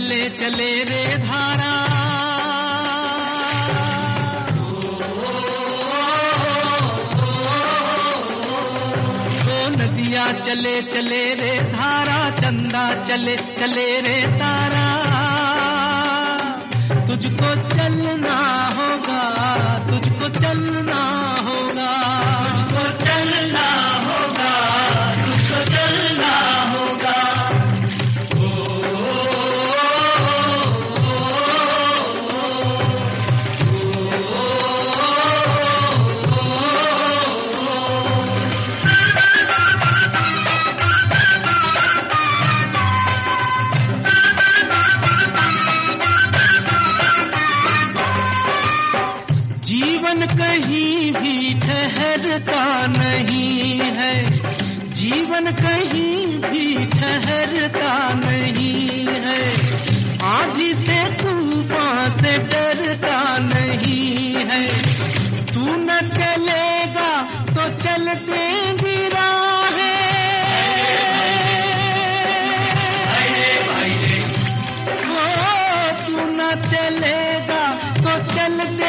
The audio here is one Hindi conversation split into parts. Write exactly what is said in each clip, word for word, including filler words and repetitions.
चले चले रे धारा, ओ नदिया चले चले रे धारा, चंदा चले चले रे तारा। तुझको चलना होगा, तुझको चलना होगा, तुझको चलना होगा, तुझको चलना होगा। जीवन कहीं भी ठहरता नहीं है, जीवन कहीं भी ठहरता नहीं है। आंधी से तूफान से डरता नहीं है। तू न चलेगा तो चलते भी राहें, तू न चलेगा तो चलते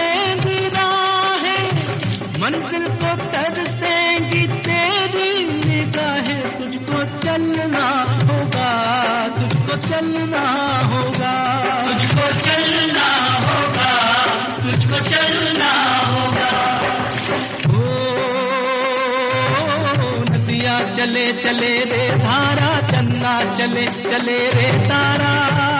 मंजिल को तरसेंगी तेरी निगाहें। तुझको चलना होगा, तुझको चलना होगा, तुझको चलना होगा, तुझको चलना होगा। ओ नदिया चले चले रे धारा, चंदा चले चले रे तारा।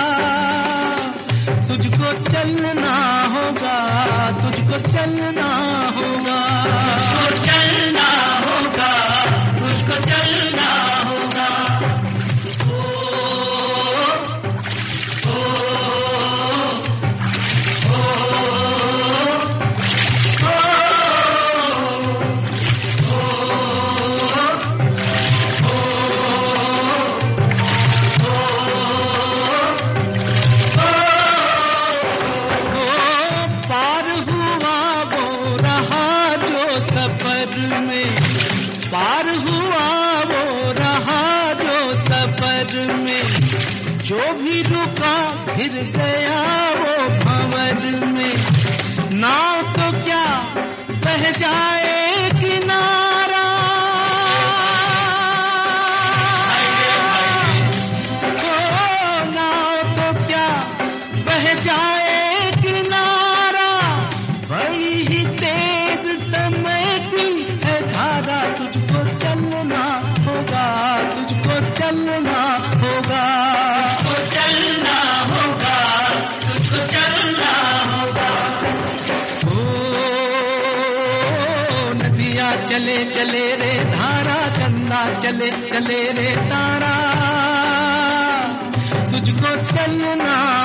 तुझको चलना होगा, तुझको चलना होगा, तुझको चलना होगा, तुझको चलना होगा। ओ, पार हुआ वो रहा जो सफर में, जो भी रुका फिर गया वो भंवर में। नाव तो क्या बह जाए किनारा, ओ नाव तो क्या बह जाए किनारा। बड़ी ही तेज समय की है धारा। तुझको चलना होगा, तुझको चलना होगा, तुझको चलना होगा, तुझको चलना होगा। ओ नदिया चले चले रे धारा, चंदा चले चले रे तारा। तुझको चलना